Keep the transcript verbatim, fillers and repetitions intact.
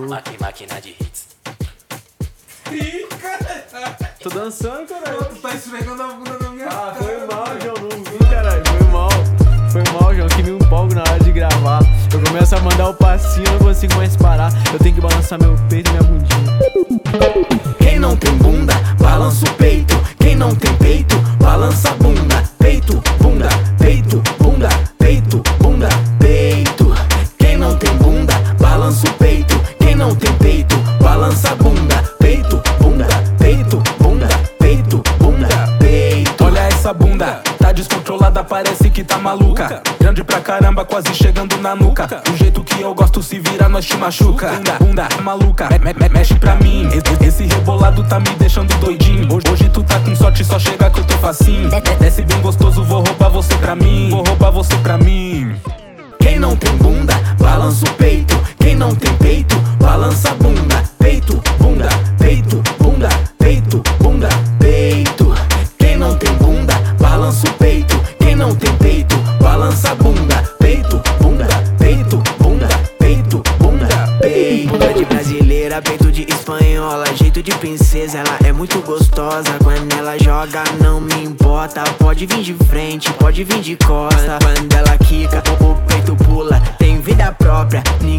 Máquina de hits. Ih, caralho. Tô dançando, caralho. Tu tá esfregando a bunda na minha Ah, cara. foi mal, João, não vi, caralho. Foi mal. Foi mal, João, que me empolgo na hora de gravar. Eu começo a mandar o passinho, eu não consigo mais parar. Eu tenho que balançar meu peito e minha bundinha. Quem não tem bunda, balança o peito. Quem não tem peito, balança a bunda. Peito, bunda, peito, bunda, peito, bunda, peito. Quem não tem bunda, balança o peito. Quem não tem peito, balança a bunda. Peito, bunda, peito, bunda, peito, bunda, peito. Olha essa bunda, tá descontrolada, parece que tá maluca. Grande pra caramba, quase chegando na nuca. Do jeito que eu gosto, se vira, nós te machuca. Bunda, bunda, maluca, me, me, mexe pra mim. Esse, esse rebolado tá me deixando doidinho. Hoje, hoje tu tá com sorte, só chega que eu tô facinho. Desce bem gostoso, vou roubar você pra mim. Vou roubar você pra mim. Quem não tem bunda, balança o peito. Quem não tem peito, balança a bunda. Peito, bunda, peito, bunda, peito, bunda, peito. Quem não tem bunda, balança o peito. Quem não tem peito, balança a bunda. Peito, bunda, peito, bunda, peito, bunda, peito. Bunda de brasileira, peito de espanhola, jeito de princesa, ela é muito gostosa. Quando ela joga, não me importa. Pode vir de frente, pode vir de costa. Quando ela quica, o peito pula, tem vida própria. Ninguém